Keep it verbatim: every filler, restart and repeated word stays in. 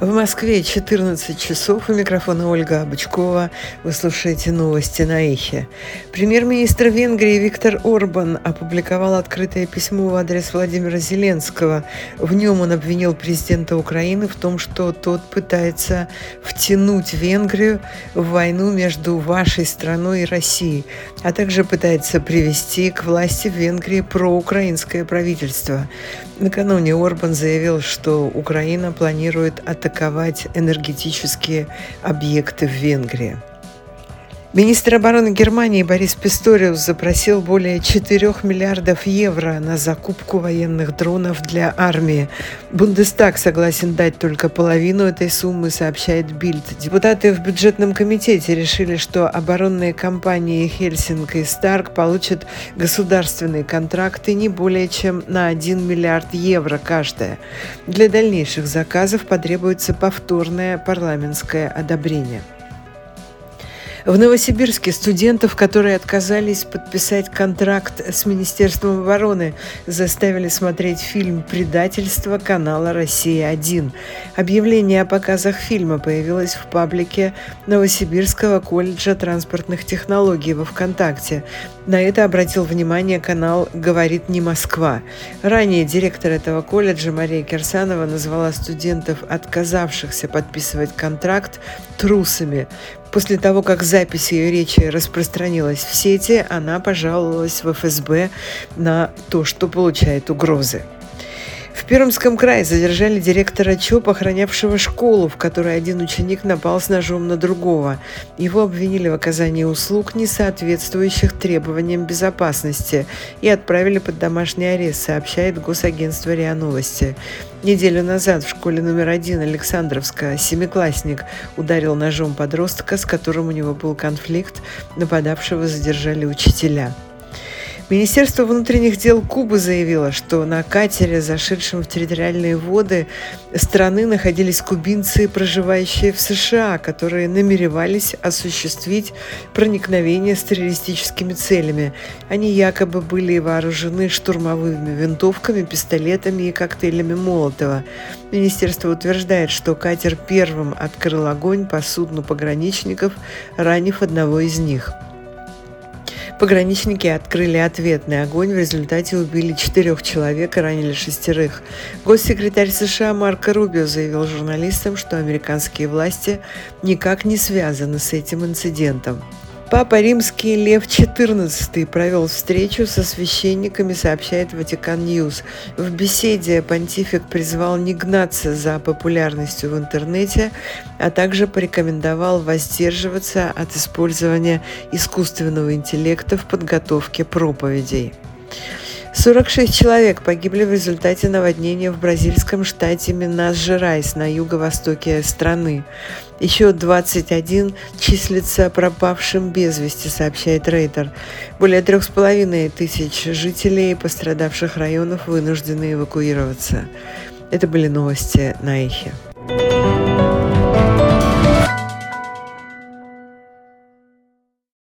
В Москве четырнадцать часов. У микрофона Ольга Обычкова. Вы слушаете новости на Эхе. Премьер-министр Венгрии Виктор Орбан опубликовал открытое письмо в адрес Владимира Зеленского. В нем он обвинил президента Украины в том, что тот пытается втянуть Венгрию в войну между вашей страной и Россией, а также пытается привести к власти в Венгрии проукраинское правительство. Накануне Орбан заявил, что Украина планирует атаковать энергетические объекты в Венгрии. Министр обороны Германии Борис Писториус запросил более четырёх миллиардов евро на закупку военных дронов для армии. Бундестаг согласен дать только половину этой суммы, сообщает Бильд. Депутаты в бюджетном комитете решили, что оборонные компании Хельсинк и Старк получат государственные контракты не более чем на один миллиард евро каждая. Для дальнейших заказов потребуется повторное парламентское одобрение. В Новосибирске студентов, которые отказались подписать контракт с Министерством обороны, заставили смотреть фильм «Предательство» канала «Россия-один». Объявление о показах фильма появилось в паблике Новосибирского колледжа транспортных технологий во ВКонтакте. На это обратил внимание канал «Говорит не Москва». Ранее директор этого колледжа Мария Кирсанова назвала студентов, отказавшихся подписывать контракт, трусами. После того, как запись ее речи распространилась в сети, она пожаловалась в эф эс бэ на то, что получает угрозы. В Пермском крае задержали директора ЧОП, охранявшего школу, в которой один ученик напал с ножом на другого. Его обвинили в оказании услуг, не соответствующих требованиям безопасности, и отправили под домашний арест, сообщает Госагентство РИА Новости. Неделю назад в школе номер один Александровска семиклассник ударил ножом подростка, с которым у него был конфликт. Нападавшего задержали учителя. Министерство внутренних дел Кубы заявило, что на катере, зашедшем в территориальные воды страны, находились кубинцы, проживающие в США, которые намеревались осуществить проникновение с террористическими целями. Они якобы были вооружены штурмовыми винтовками, пистолетами и коктейлями Молотова. Министерство утверждает, что катер первым открыл огонь по судну пограничников, ранив одного из них. Пограничники открыли ответный огонь, в результате убили четырех человек и ранили шестерых. Госсекретарь США Марко Рубио заявил журналистам, что американские власти никак не связаны с этим инцидентом. Папа Римский Лев четырнадцатый провел встречу со священниками, сообщает Ватикан Ньюс. В беседе понтифик призвал не гнаться за популярностью в интернете, а также порекомендовал воздерживаться от использования искусственного интеллекта в подготовке проповедей. сорок шесть человек погибли в результате наводнения в бразильском штате Минас-Жерайс на юго-востоке страны. Еще двадцать один числится пропавшим без вести, сообщает Рейтер. Более трех с половиной тысяч жителей пострадавших районов вынуждены эвакуироваться. Это были новости на Эхе.